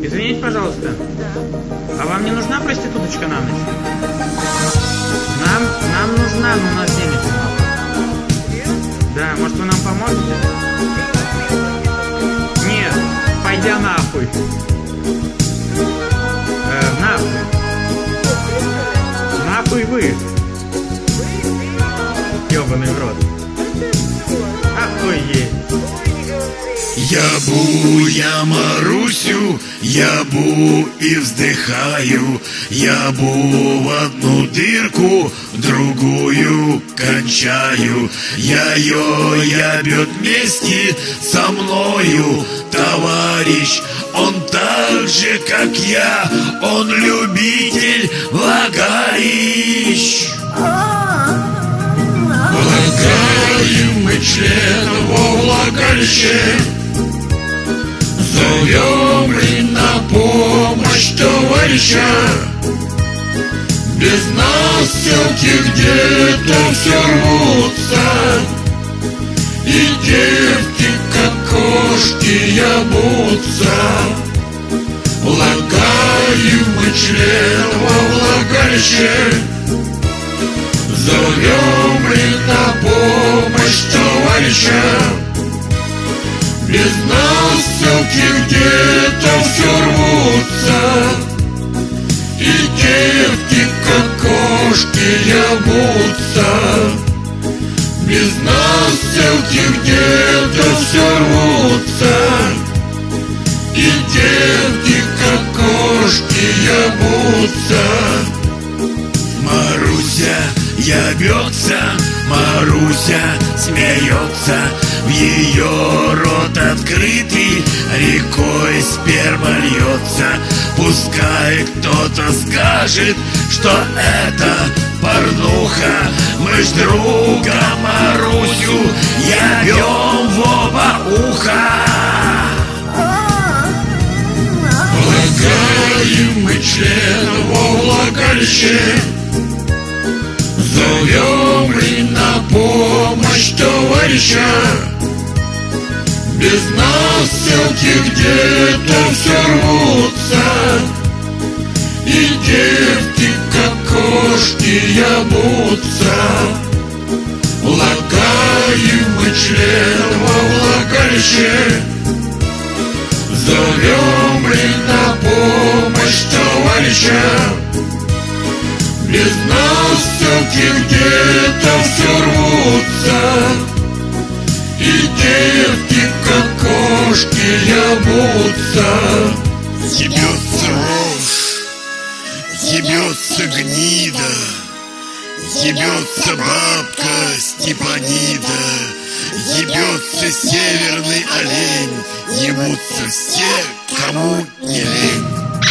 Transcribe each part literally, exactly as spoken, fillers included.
Извините, пожалуйста. А вам не нужна проституточка на ночь? Нам, нам нужна, но у нас денег мало. Да, может вы нам поможете? Нет, пойдя нахуй. Э, нахуй. Нахуй вы. Ёбаный в рот. Охуеть. Ябу я Марусю, ябу и вздыхаю, ябу в одну дырку, другую кончаю. Я ее ябет вместе со мною, товарищ, он так же, как я, он любитель влагалищ. Влагаем мы член во влагалище, зовем ли на помощь товарища? Без нас селки где-то все рвутся, и девки, как кошки, ябутся. Влагаем мы член во влагалище, зовем ли на помощь товарища? Без нас селки где-то все рвутся, и девки, как кошки, ябутся. Без нас селки где-то все рвутся, и девки, как кошки, ябутся. Маруся ябется, Маруся смеется, в ее рот открытый рекой сперма льется. Пускай кто-то скажет, что это порнуха, мы ж друга Марусю ябем в оба уха. Влагаем мы член во влагалище, зовем ли на помощь товарища? Без нас селки где-то все рвутся, и девки, как кошки, ябутся. Влагаем мы член во влагалище, зовем ли на помощь товарища? Без нас селки где-то все рвутся, и девки, как кошки, ябутся. Ебется рожь, ебется гнида, ебется бабка Степанида, ебется северный олень, ебутся все, кому не лень.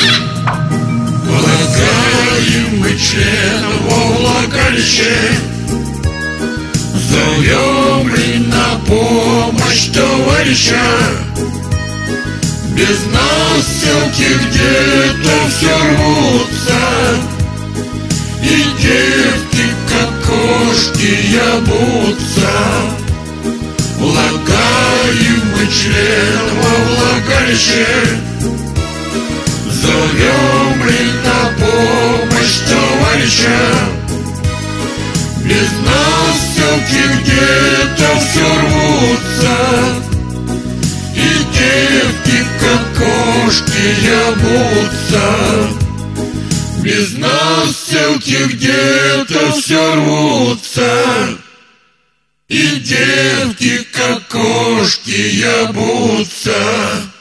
Влагаем мы член во влагалище, зовем ли на помощь товарища? Без нас селки где-то все рвутся, и девки, как кошки, ябутся. Влагаем мы член во влагалище, зовем ли на помощь товарища? Без нас селки где-то все рвутся, и девки, как кошки, ябутся. Без нас селки где-то все рвутся, и девки, как кошки, ябутся.